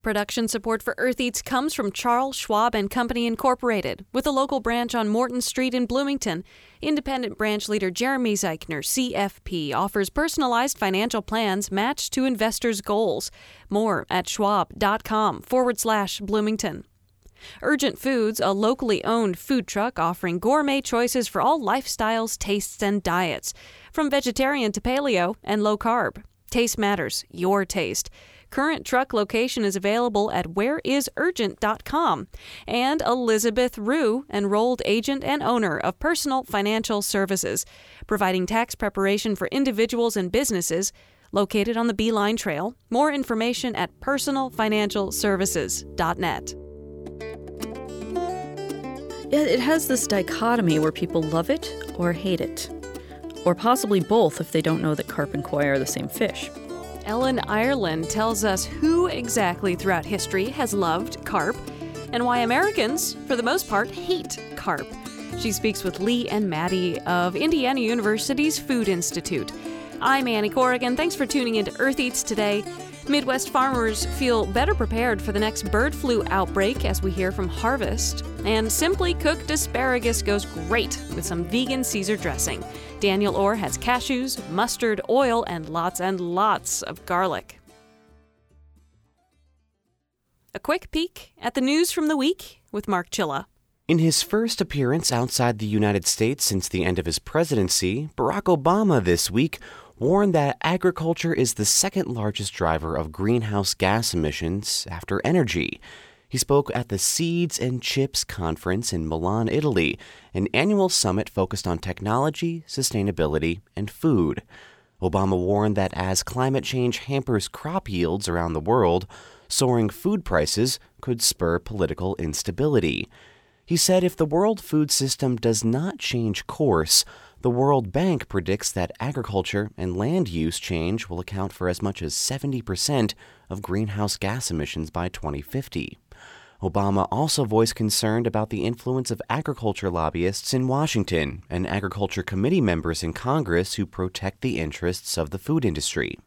Production support for Earth Eats comes from Charles Schwab and Company Incorporated, with a local branch on Morton Street in Bloomington. Independent branch leader Jeremy Zeichner, CFP, offers personalized financial plans matched to investors' goals. More at schwab.com/Bloomington. Urgent Foods, a locally owned food truck offering gourmet choices for all lifestyles, tastes, and diets, from vegetarian to paleo and low carb. Taste matters, your taste. Current truck location is available at whereisurgent.com. And Elizabeth Rue, enrolled agent and owner of Personal Financial Services, providing tax preparation for individuals and businesses, located on the Beeline Trail. More information at personalfinancialservices.net. It has this dichotomy where people love it or hate it, or possibly both if they don't know that carp and koi are the same fish. Ellen Ireland tells us who exactly throughout history has loved carp and why Americans, for the most part, hate carp. She speaks with Lee and Maddie of Indiana University's Food Institute. I'm Annie Corrigan. Thanks for tuning into Earth Eats today. Midwest farmers feel better prepared for the next bird flu outbreak as we hear from Harvest. And simply cooked asparagus goes great with some vegan Caesar dressing. Daniel Orr has cashews, mustard, oil, and lots of garlic. A quick peek at the news from the week with Mark Chilla. In his first appearance outside the United States since the end of his presidency, Barack Obama this week warned that agriculture is the second largest driver of greenhouse gas emissions after energy. He spoke at the Seeds and Chips Conference in Milan, Italy, an annual summit focused on technology, sustainability, and food. Obama warned that as climate change hampers crop yields around the world, soaring food prices could spur political instability. He said if the world food system does not change course, the World Bank predicts that agriculture and land use change will account for as much as 70% of greenhouse gas emissions by 2050. Obama also voiced concern about the influence of agriculture lobbyists in Washington and agriculture committee members in Congress who protect the interests of the food industry.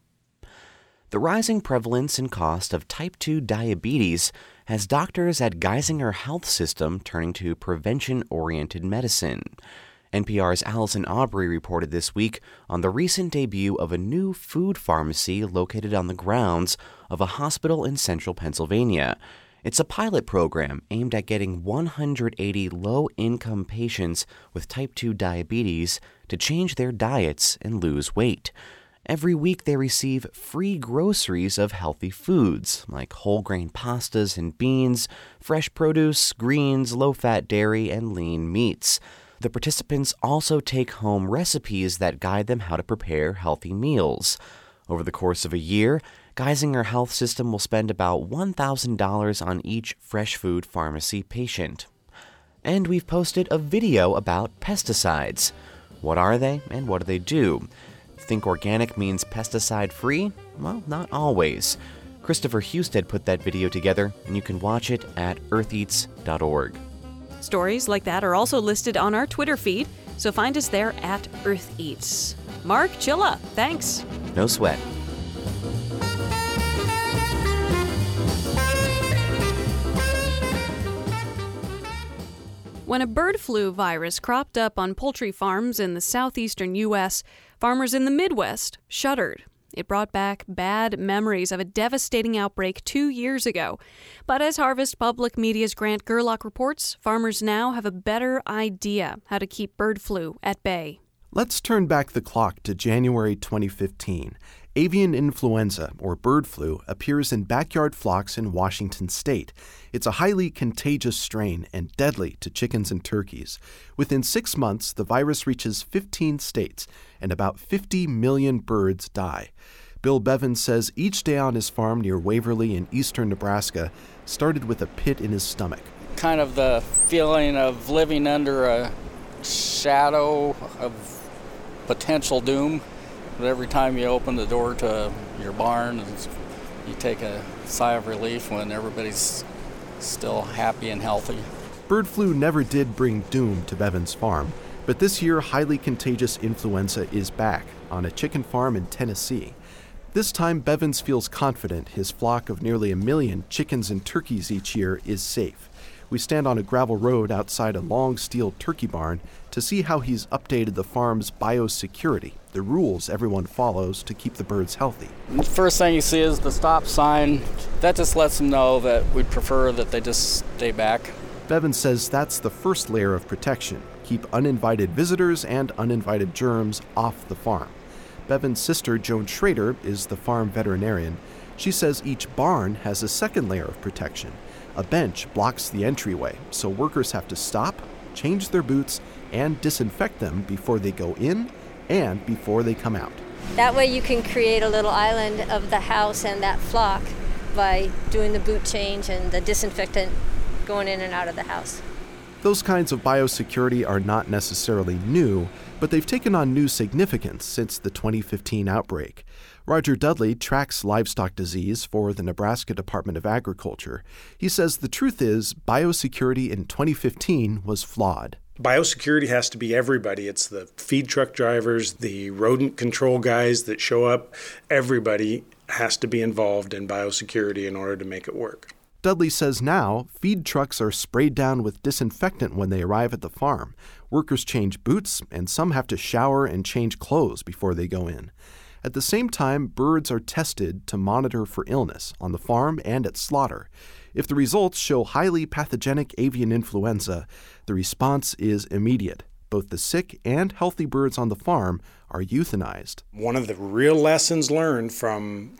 The rising prevalence and cost of type 2 diabetes has doctors at Geisinger Health System turning to prevention-oriented medicine. NPR's Allison Aubrey reported this week on the recent debut of a new food pharmacy located on the grounds of a hospital in central Pennsylvania. It's a pilot program aimed at getting 180 low-income patients with type 2 diabetes to change their diets and lose weight. Every week they receive free groceries of healthy foods like whole grain pastas and beans, fresh produce, greens, low-fat dairy, and lean meats. The participants also take home recipes that guide them how to prepare healthy meals. Over the course of a year, Geisinger Health System will spend about $1,000 on each fresh food pharmacy patient. And we've posted a video about pesticides. What are they and what do they do? Think organic means pesticide-free? Well, not always. Christopher Husted put that video together, and you can watch it at eartheats.org. Stories like that are also listed on our Twitter feed, so find us there at Earth Eats. Mark Chilla, thanks. No sweat. When a bird flu virus cropped up on poultry farms in the southeastern U.S., farmers in the Midwest shuddered. It brought back bad memories of a devastating outbreak 2 years ago. But as Harvest Public Media's Grant Gerlach reports, farmers now have a better idea how to keep bird flu at bay. Let's turn back the clock to January 2015. Avian influenza, or bird flu, appears in backyard flocks in Washington state. It's a highly contagious strain and deadly to chickens and turkeys. Within 6 months, the virus reaches 15 states, and about 50 million birds die. Bill Bevins says each day on his farm near Waverly in eastern Nebraska started with a pit in his stomach. Kind of the feeling of living under a shadow of potential doom. But every time you open the door to your barn, you take a sigh of relief when everybody's still happy and healthy. Bird flu never did bring doom to Bevins' farm, but this year highly contagious influenza is back on a chicken farm in Tennessee. This time, Bevins feels confident his flock of nearly 1 million chickens and turkeys each year is safe. We stand on a gravel road outside a long steel turkey barn to see how he's updated the farm's biosecurity, the rules everyone follows to keep the birds healthy. The first thing you see is the stop sign. That just lets them know that we'd prefer that they just stay back. Bevins says that's the first layer of protection, keep uninvited visitors and uninvited germs off the farm. Bevins' sister, Joan Schrader, is the farm veterinarian. She says each barn has a second layer of protection. A bench blocks the entryway, so workers have to stop, change their boots, and disinfect them before they go in and before they come out. That way you can create a little island of the house and that flock by doing the boot change and the disinfectant going in and out of the house. Those kinds of biosecurity are not necessarily new, but they've taken on new significance since the 2015 outbreak. Roger Dudley tracks livestock disease for the Nebraska Department of Agriculture. He says the truth is biosecurity in 2015 was flawed. Biosecurity has to be everybody. It's the feed truck drivers, the rodent control guys that show up. Everybody has to be involved in biosecurity in order to make it work. Dudley says now feed trucks are sprayed down with disinfectant when they arrive at the farm. Workers change boots, and some have to shower and change clothes before they go in. At the same time, birds are tested to monitor for illness on the farm and at slaughter. If the results show highly pathogenic avian influenza, the response is immediate. Both the sick and healthy birds on the farm are euthanized. One of the real lessons learned from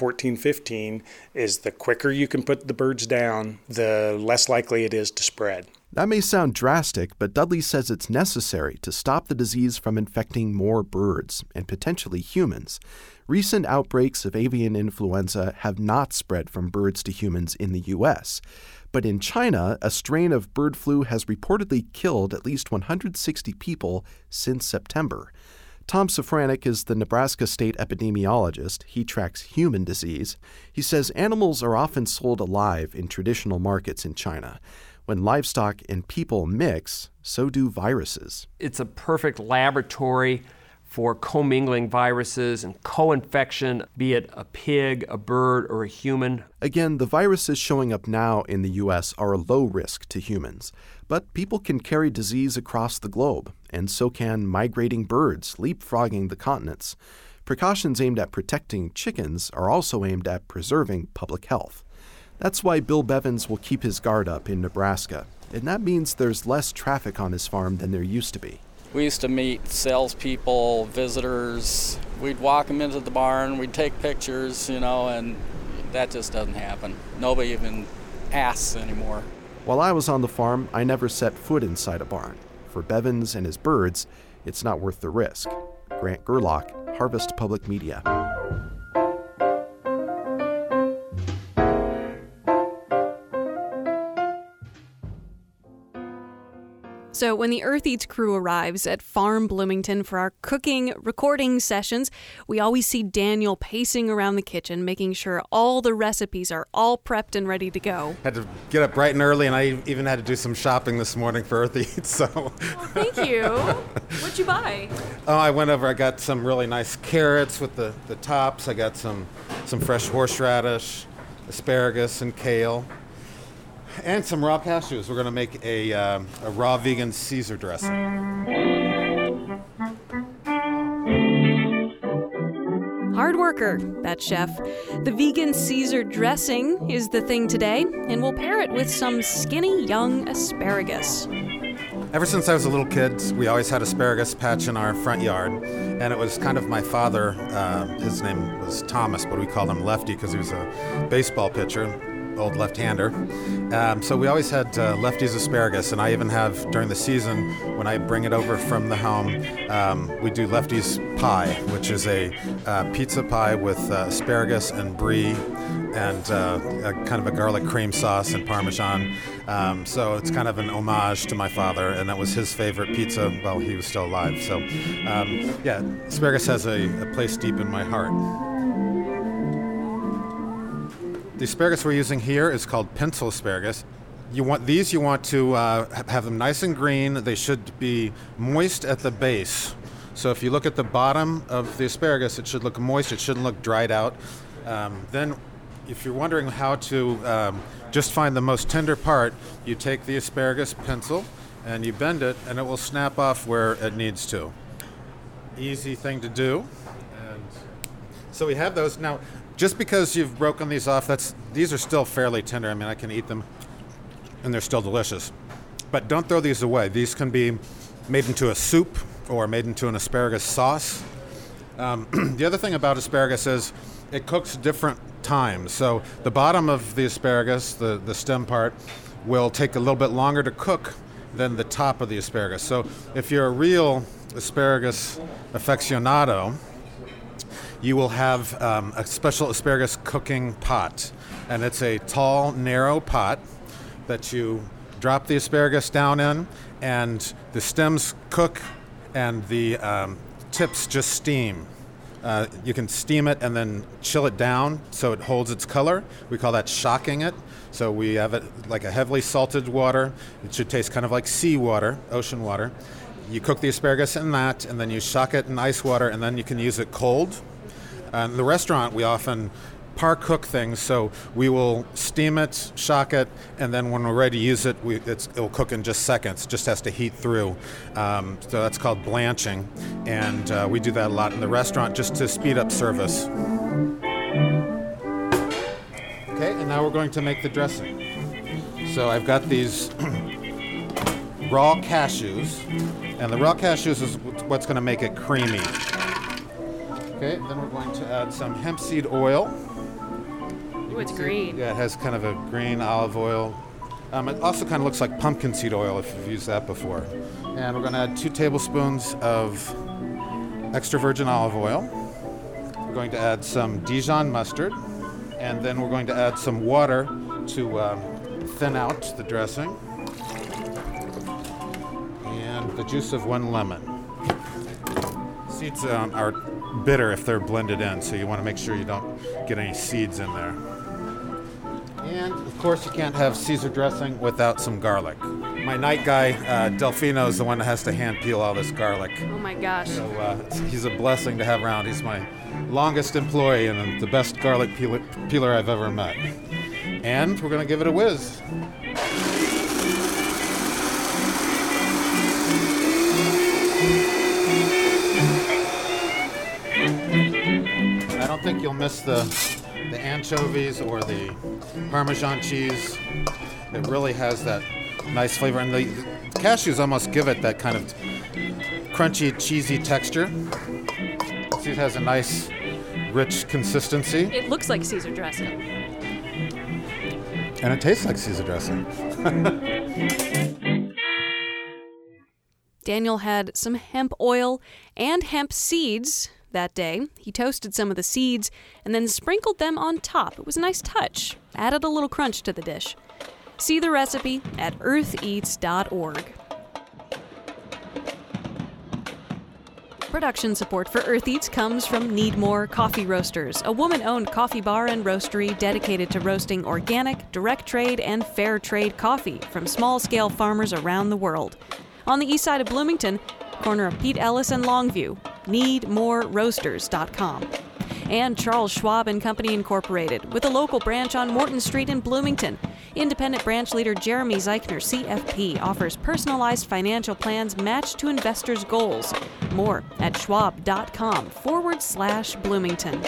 2014-15 is the quicker you can put the birds down, the less likely it is to spread. That may sound drastic, but Dudley says it's necessary to stop the disease from infecting more birds and potentially humans. Recent outbreaks of avian influenza have not spread from birds to humans in the U.S., but in China, a strain of bird flu has reportedly killed at least 160 people since September. Tom Safranek is the Nebraska state epidemiologist. He tracks human disease. He says animals are often sold alive in traditional markets in China. When livestock and people mix, so do viruses. It's a perfect laboratory for commingling viruses and co-infection, be it a pig, a bird, or a human. Again, the viruses showing up now in the U.S. are a low risk to humans. But people can carry disease across the globe, and so can migrating birds, leapfrogging the continents. Precautions aimed at protecting chickens are also aimed at preserving public health. That's why Bill Bevins will keep his guard up in Nebraska, and that means there's less traffic on his farm than there used to be. We used to meet salespeople, visitors. We'd walk them into the barn, we'd take pictures, and that just doesn't happen. Nobody even asks anymore. While I was on the farm, I never set foot inside a barn. For Bevins and his birds, it's not worth the risk. Grant Gerlach, Harvest Public Media. So when the Earth Eats crew arrives at Farm Bloomington for our cooking recording sessions, we always see Daniel pacing around the kitchen, making sure all the recipes are all prepped and ready to go. Had to get up bright and early, and I even had to do some shopping this morning for Earth Eats. So. Well, thank you. What'd you buy? Oh, I went over. I got some really nice carrots with the tops. I got some fresh horseradish, asparagus, and kale. And some raw cashews. We're going to make a raw vegan Caesar dressing. Hard worker, that chef. The vegan Caesar dressing is the thing today, and we'll pair it with some skinny young asparagus. Ever since I was a little kid, we always had asparagus patch in our front yard, and it was kind of my father. His name was Thomas, but we called him Lefty because he was a baseball pitcher. Old left-hander. So we always had Lefty's asparagus, and I even have, during the season, when I bring it over from the home, we do Lefty's pie, which is a pizza pie with asparagus and brie and kind of a garlic cream sauce and Parmesan. So it's kind of an homage to my father, and that was his favorite pizza while he was still alive. So asparagus has a place deep in my heart. The asparagus we're using here is called pencil asparagus. You want to have them nice and green. They should be moist at the base So if you look at the bottom of the asparagus, it should look moist. It shouldn't look dried out. Then if you're wondering how to just find the most tender part, you take the asparagus pencil and you bend it, and it will snap off where it needs to. Easy thing to do. And so we have those. Now, just because you've broken these off, these are still fairly tender. I mean, I can eat them, and they're still delicious. But don't throw these away. These can be made into a soup or made into an asparagus sauce. The other thing about asparagus is it cooks different times. So the bottom of the asparagus, the stem part, will take a little bit longer to cook than the top of the asparagus. So if you're a real asparagus aficionado, you will have a special asparagus cooking pot. And it's a tall, narrow pot that you drop the asparagus down in, and the stems cook and the tips just steam. You can steam it and then chill it down so it holds its color. We call that shocking it. So we have it like a heavily salted water. It should taste kind of like seawater, ocean water. You cook the asparagus in that, and then you shock it in ice water, and then you can use it cold. In the restaurant, we often par-cook things, so we will steam it, shock it, and then when we're ready to use it, it'll cook in just seconds. It just has to heat through. So that's called blanching, and we do that a lot in the restaurant just to speed up service. Okay, and now we're going to make the dressing. So I've got these raw cashews, and the raw cashews is what's going to make it creamy. Okay, then we're going to add some hemp seed oil. Ooh, it's green. Yeah, it has kind of a green olive oil. It also kind of looks like pumpkin seed oil if you've used that before. And we're going to add 2 tablespoons of extra virgin olive oil. We're going to add some Dijon mustard. And then we're going to add some water to thin out the dressing. And the juice of 1 lemon. Seeds are bitter if they're blended in, so you want to make sure you don't get any seeds in there. And, of course, you can't have Caesar dressing without some garlic. My night guy, Delfino, is the one that has to hand peel all this garlic. Oh, my gosh. So he's a blessing to have around. He's my longest employee and the best garlic peeler I've ever met. And we're going to give it a whiz. I don't think you'll miss the anchovies or the Parmesan cheese. It really has that nice flavor. And the cashews almost give it that kind of crunchy, cheesy texture. See, it has a nice, rich consistency. It looks like Caesar dressing. And it tastes like Caesar dressing. Daniel had some hemp oil and hemp seeds that day. He toasted some of the seeds and then sprinkled them on top. It was a nice touch. Added a little crunch to the dish. See the recipe at eartheats.org. Production support for Earth Eats comes from Needmore Coffee Roasters, a woman-owned coffee bar and roastery dedicated to roasting organic, direct trade, and fair trade coffee from small-scale farmers around the world. On the east side of Bloomington, corner of Pete Ellis and Longview, needmoreroasters.com. And Charles Schwab and Company Incorporated, with a local branch on Morton Street in Bloomington. Independent branch leader Jeremy Zeichner, CFP, offers personalized financial plans matched to investors' goals. More at schwab.com/Bloomington.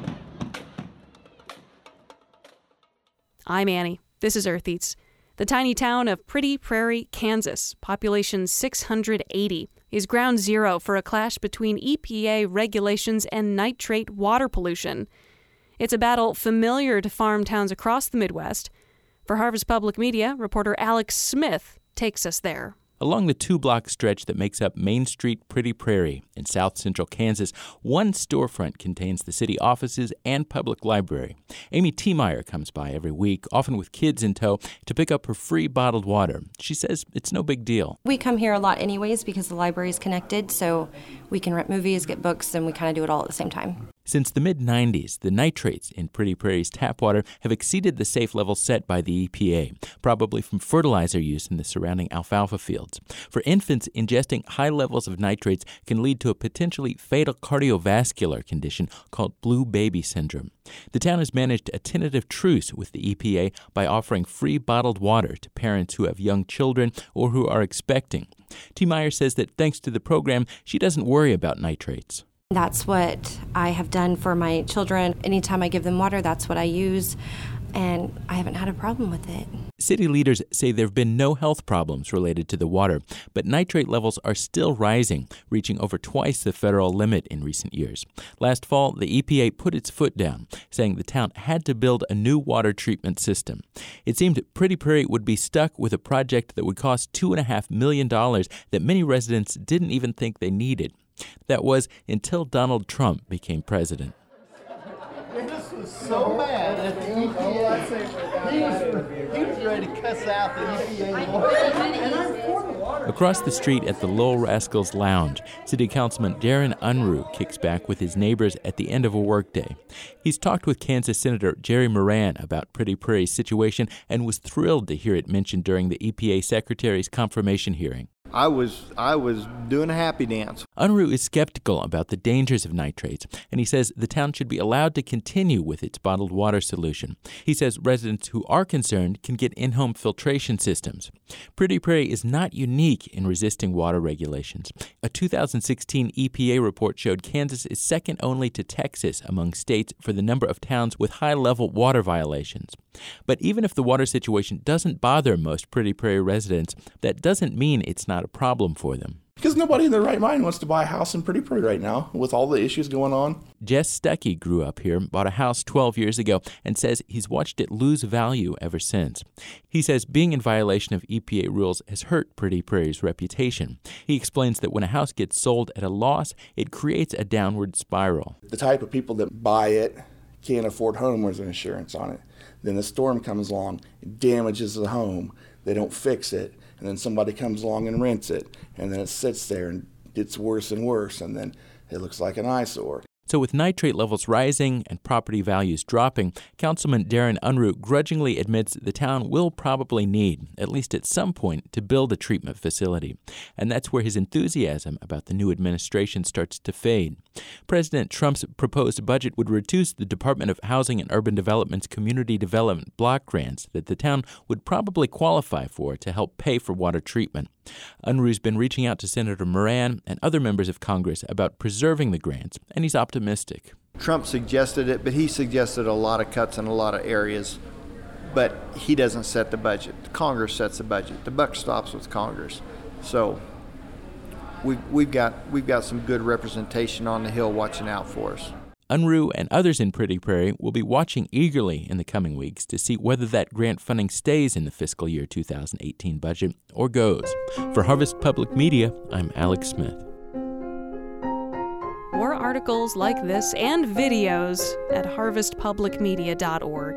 I'm Annie. This is Earth Eats. The tiny town of Pretty Prairie, Kansas, population 680, is ground zero for a clash between EPA regulations and nitrate water pollution. It's a battle familiar to farm towns across the Midwest. For Harvest Public Media, reporter Alex Smith takes us there. Along the 2-block stretch that makes up Main Street Pretty Prairie in south-central Kansas, one storefront contains the city offices and public library. Amy Tiemeyer comes by every week, often with kids in tow, to pick up her free bottled water. She says it's no big deal. We come here a lot anyways because the library is connected, so we can rent movies, get books, and we kind of do it all at the same time. Since the mid-90s, the nitrates in Pretty Prairie's tap water have exceeded the safe level set by the EPA, probably from fertilizer use in the surrounding alfalfa fields. For infants, ingesting high levels of nitrates can lead to a potentially fatal cardiovascular condition called blue baby syndrome. The town has managed a tentative truce with the EPA by offering free bottled water to parents who have young children or who are expecting. T. Meyer says that thanks to the program, she doesn't worry about nitrates. That's what I have done for my children. Anytime I give them water, that's what I use, and I haven't had a problem with it. City leaders say there have been no health problems related to the water, but nitrate levels are still rising, reaching over twice the federal limit in recent years. Last fall, the EPA put its foot down, saying the town had to build a new water treatment system. It seemed Pretty Prairie would be stuck with a project that would cost $2.5 million that many residents didn't even think they needed. That was until Donald Trump became president. This was so bad at the EPA. He was ready to cuss out the EPA. Across the street at the Lowell Rascals Lounge, City Councilman Darren Unruh kicks back with his neighbors at the end of a workday. He's talked with Kansas Senator Jerry Moran about Pretty Prairie's situation and was thrilled to hear it mentioned during the EPA Secretary's confirmation hearing. I was doing a happy dance. Unruh is skeptical about the dangers of nitrates, and he says the town should be allowed to continue with its bottled water solution. He says residents who are concerned can get in-home filtration systems. Pretty Prairie is not unique in resisting water regulations. A 2016 EPA report showed Kansas is second only to Texas among states for the number of towns with high-level water violations. But even if the water situation doesn't bother most Pretty Prairie residents, that doesn't mean it's not a problem for them. Because nobody in their right mind wants to buy a house in Pretty Prairie right now with all the issues going on. Jess Stuckey grew up here, bought a house 12 years ago, and says he's watched it lose value ever since. He says being in violation of EPA rules has hurt Pretty Prairie's reputation. He explains that when a house gets sold at a loss, it creates a downward spiral. The type of people that buy it can't afford homeowners insurance on it. Then the storm comes along, it damages the home, they don't fix it, and then somebody comes along and rents it, and then it sits there and gets worse and worse, and then it looks like an eyesore. So with nitrate levels rising and property values dropping, Councilman Darren Unruh grudgingly admits the town will probably need, at least at some point, to build a treatment facility. And that's where his enthusiasm about the new administration starts to fade. President Trump's proposed budget would reduce the Department of Housing and Urban Development's community development block grants that the town would probably qualify for to help pay for water treatment. Unruh's been reaching out to Senator Moran and other members of Congress about preserving the grants, and he's optimistic. Trump suggested it, but he suggested a lot of cuts in a lot of areas. But he doesn't set the budget. Congress sets the budget. The buck stops with Congress. So we've got some good representation on the Hill watching out for us. Unruh and others in Pretty Prairie will be watching eagerly in the coming weeks to see whether that grant funding stays in the fiscal year 2018 budget or goes. For Harvest Public Media, I'm Alex Smith. More articles like this and videos at harvestpublicmedia.org.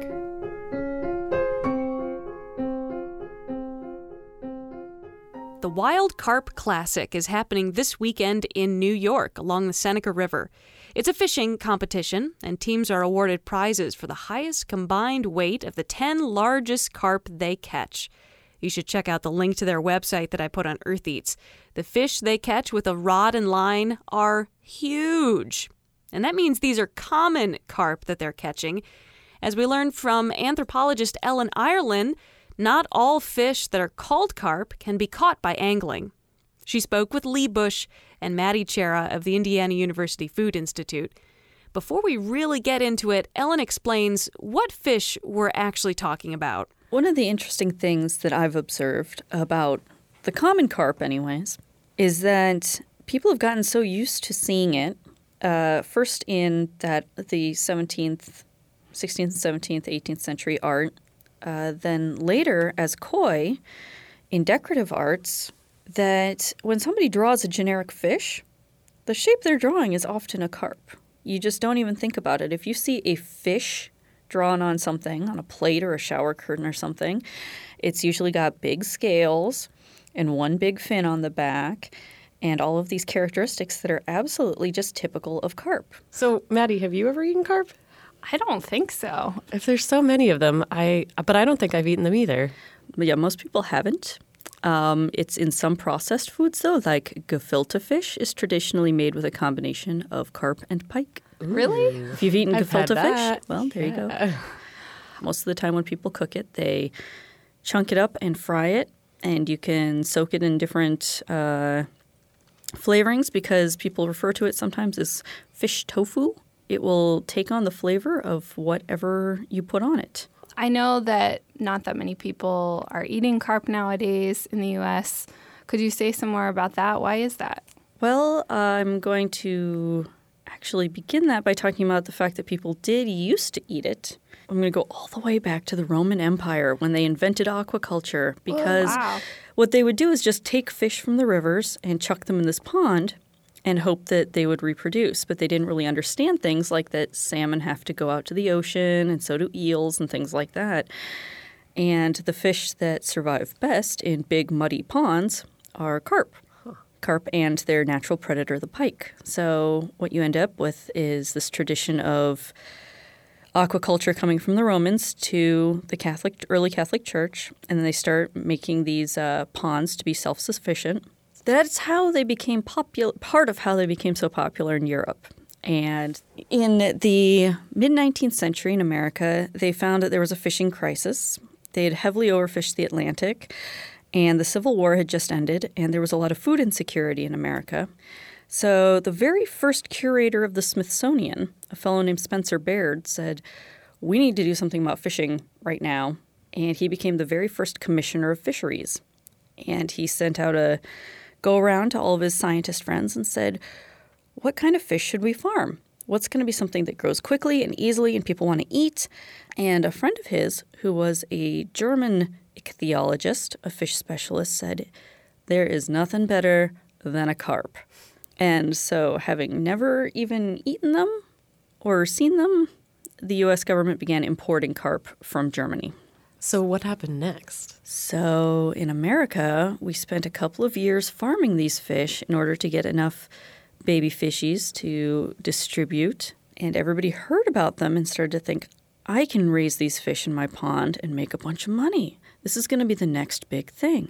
The Wild Carp Classic is happening this weekend in New York along the Seneca River. It's a fishing competition, and teams are awarded prizes for the highest combined weight of the 10 largest carp they catch. You should check out the link to their website that I put on Earth Eats. The fish they catch with a rod and line are huge. And that means these are common carp that they're catching. As we learned from anthropologist Ellen Ireland, not all fish that are called carp can be caught by angling. She spoke with Lee Bush and Maddie Chera of the Indiana University Food Institute. Before we really get into it, Ellen explains what fish we're actually talking about. One of the interesting things that I've observed about the common carp anyways, is that people have gotten so used to seeing it, first in that the 16th, 17th, 18th century art, then later as koi in decorative arts, that when somebody draws a generic fish, the shape they're drawing is often a carp. You just don't even think about it. If you see a fish drawn on something, on a plate or a shower curtain or something, it's usually got big scales and one big fin on the back, and all of these characteristics that are absolutely just typical of carp. So, Maddie, have you ever eaten carp? I don't think so. If there's so many of them, but I don't think I've eaten them either. Yeah, most people haven't. It's in some processed foods, though, like gefilte fish is traditionally made with a combination of carp and pike. Really? If you've eaten I've had gefilte that. fish, well, there you go. Most of the time when people cook it, they chunk it up and fry it, and you can soak it in different flavorings because people refer to it sometimes as fish tofu. It will take on the flavor of whatever you put on it. I know that not that many people are eating carp nowadays in the U.S. Could you say some more about that? Why is that? Well, I'm going to actually begin that by talking about the fact that people did used to eat it. I'm going to go all the way back to the Roman Empire when they invented aquaculture because what they would do is just take fish from the rivers and chuck them in this pond and hope that they would reproduce. But they didn't really understand things like that salmon have to go out to the ocean, and so do eels and things like that. And the fish that survive best in big, muddy ponds are carp. Carp and their natural predator, the pike. So what you end up with is this tradition of aquaculture coming from the Romans to the early Catholic Church, and then they start making these ponds to be self-sufficient. That's how they became part of how they became so popular in Europe. And in the mid-19th century in America, they found that there was a fishing crisis. They had heavily overfished the Atlantic, and the Civil War had just ended, and there was a lot of food insecurity in America. So the very first curator of the Smithsonian, a fellow named Spencer Baird, said, "We need to do something about fishing right now." And he became the very first commissioner of fisheries. And he sent out a go-around to all of his scientist friends and said, what kind of fish should we farm? What's going to be something that grows quickly and easily and people want to eat? And a friend of his, who was a German ichthyologist, a fish specialist, said, there is nothing better than a carp. And so, having never even eaten them or seen them, the U.S. government began importing carp from Germany. So what happened next? So in America, we spent a couple of years farming these fish in order to get enough baby fishies to distribute. And everybody heard about them and started to think, I can raise these fish in my pond and make a bunch of money. This is going to be the next big thing.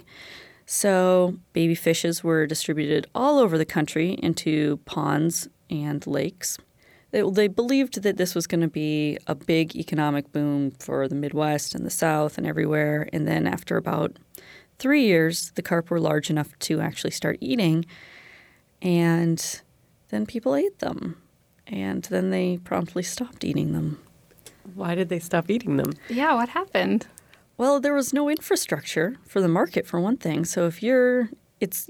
So baby fishes were distributed all over the country into ponds and lakes. They believed that this was going to be a big economic boom for the Midwest and the South and everywhere. And then after about 3 years, the carp were large enough to actually start eating. And then people ate them. And then they promptly stopped eating them. Why did they stop eating them? Yeah, what happened? Well, there was no infrastructure for the market, for one thing. So if it's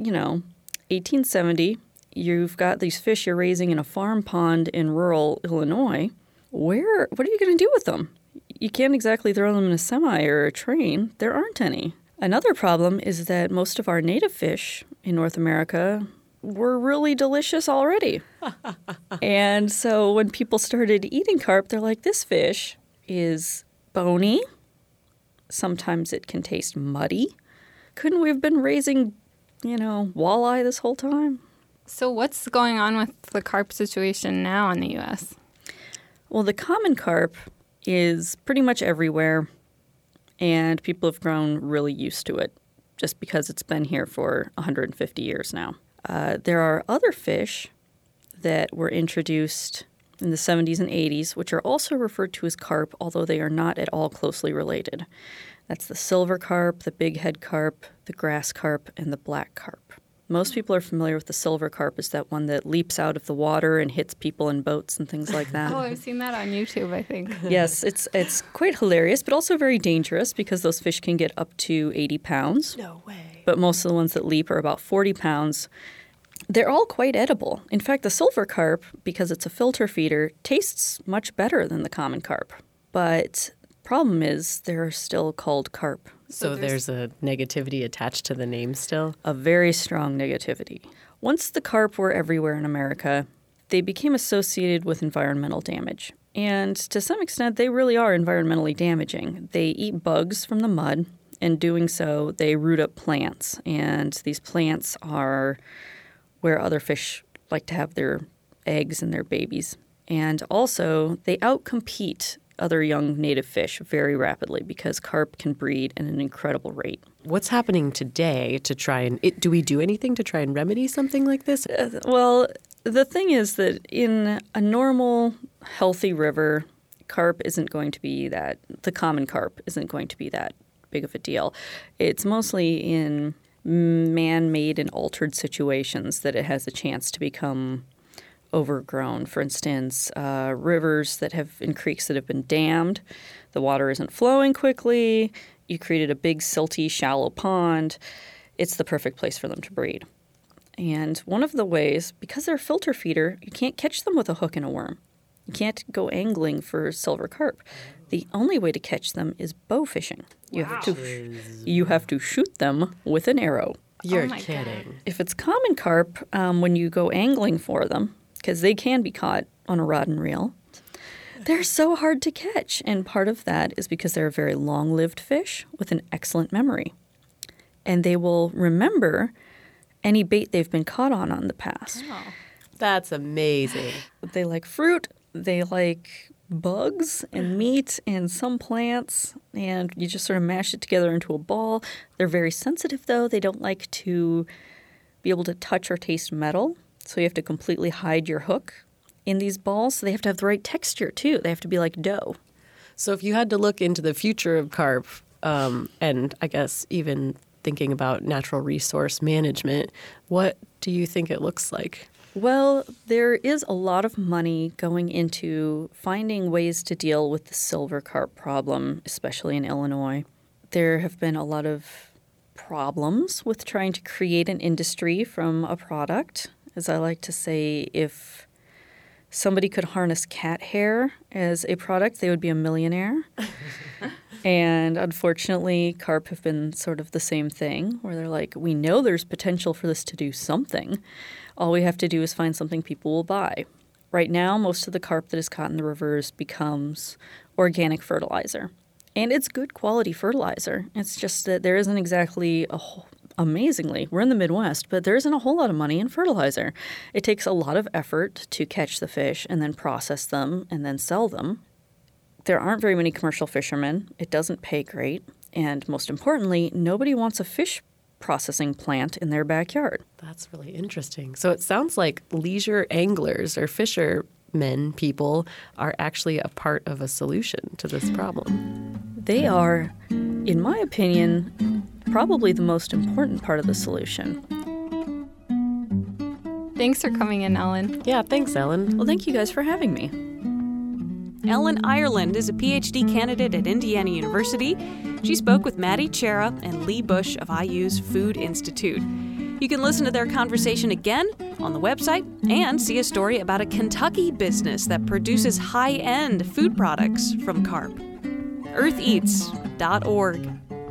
1870, you've got these fish you're raising in a farm pond in rural Illinois. What are you going to do with them? You can't exactly throw them in a semi or a train. There aren't any. Another problem is that most of our native fish in North America were really delicious already. And so when people started eating carp, they're like, this fish is bony. Sometimes it can taste muddy. Couldn't we have been raising, walleye this whole time? So what's going on with the carp situation now in the U.S.? Well, the common carp is pretty much everywhere, and people have grown really used to it just because it's been here for 150 years now. There are other fish that were introduced in the 70s and 80s, which are also referred to as carp, although they are not at all closely related. That's the silver carp, the big head carp, the grass carp, and the black carp. Most people are familiar with the silver carp as that one that leaps out of the water and hits people in boats and things like that. Oh, I've seen that on YouTube, I think. Yes, it's quite hilarious, but also very dangerous because those fish can get up to 80 pounds. No way. But most of the ones that leap are about 40 pounds. They're all quite edible. In fact, the silver carp, because it's a filter feeder, tastes much better than the common carp. But the problem is they're still called carp. So there's a negativity attached to the name still? A very strong negativity. Once the carp were everywhere in America, they became associated with environmental damage. And to some extent, they really are environmentally damaging. They eat bugs from the mud. In doing so, they root up plants. And these plants are where other fish like to have their eggs and their babies. And also, they outcompete other young native fish very rapidly because carp can breed at an incredible rate. What's happening today to try and do we do anything to try and remedy something like this? Well, the thing is that in a normal, healthy river, carp isn't going to be that, the common carp isn't going to be that big of a deal. It's mostly in man-made and altered situations that it has a chance to become overgrown. For instance, rivers that have in creeks that have been dammed, the water isn't flowing quickly, you created a big silty shallow pond, it's the perfect place for them to breed. And one of the ways, because they're a filter feeder, you can't catch them with a hook and a worm. You can't go angling for silver carp. The only way to catch them is bow fishing. You have to shoot them with an arrow. You're kidding. God. If it's common carp, when you go angling for them, because they can be caught on a rod and reel, they're so hard to catch. And part of that is because they're a very long-lived fish with an excellent memory. And they will remember any bait they've been caught on the past. Oh, that's amazing. They like fruit. They like bugs and meat and some plants. And you just sort of mash it together into a ball. They're very sensitive, though. They don't like to be able to touch or taste metal. So you have to completely hide your hook in these balls. So they have to have the right texture, too. They have to be like dough. So if you had to look into the future of carp, and I guess even thinking about natural resource management, what do you think it looks like? Well, there is a lot of money going into finding ways to deal with the silver carp problem, especially in Illinois. There have been a lot of problems with trying to create an industry from a product. As I like to say, if somebody could harness cat hair as a product, they would be a millionaire. And unfortunately, carp have been sort of the same thing, where they're like, we know there's potential for this to do something. All we have to do is find something people will buy. Right now, most of the carp that is caught in the rivers becomes organic fertilizer. And it's good quality fertilizer. It's just that there isn't exactly amazingly, we're in the Midwest, but there isn't a whole lot of money in fertilizer. It takes a lot of effort to catch the fish and then process them and then sell them. There aren't very many commercial fishermen. It doesn't pay great. And most importantly, nobody wants a fish processing plant in their backyard. That's really interesting. So it sounds like leisure anglers or fishermen people are actually a part of a solution to this problem. They are, in my opinion, probably the most important part of the solution. Thanks for coming in, Ellen. Yeah, thanks, Ellen. Well, thank you guys for having me. Ellen Ireland is a PhD candidate at Indiana University. She spoke with Maddie Chera and Lee Bush of IU's Food Institute. You can listen to their conversation again on the website and see a story about a Kentucky business that produces high-end food products from carp. eartheats.org.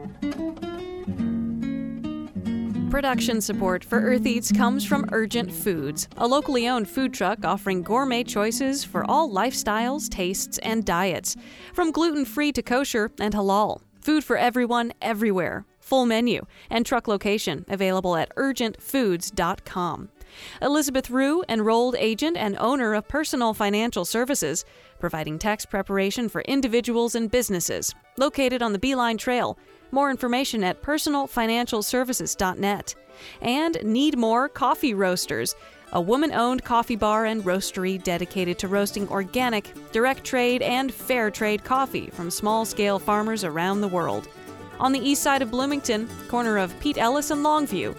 Production support for Earth Eats comes from Urgent Foods, a locally owned food truck offering gourmet choices for all lifestyles, tastes, and diets. From gluten-free to kosher and halal. Food for everyone, everywhere. Full menu and truck location available at urgentfoods.com. Elizabeth Rue, enrolled agent and owner of Personal Financial Services, providing tax preparation for individuals and businesses. Located on the Beeline Trail. More information at personalfinancialservices.net. And Need More Coffee Roasters, a woman-owned coffee bar and roastery dedicated to roasting organic, direct trade, and fair trade coffee from small-scale farmers around the world. On the east side of Bloomington, corner of Pete Ellis and Longview,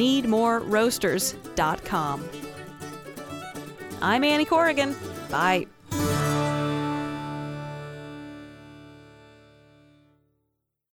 needmoreroasters.com. I'm Annie Corrigan. Bye.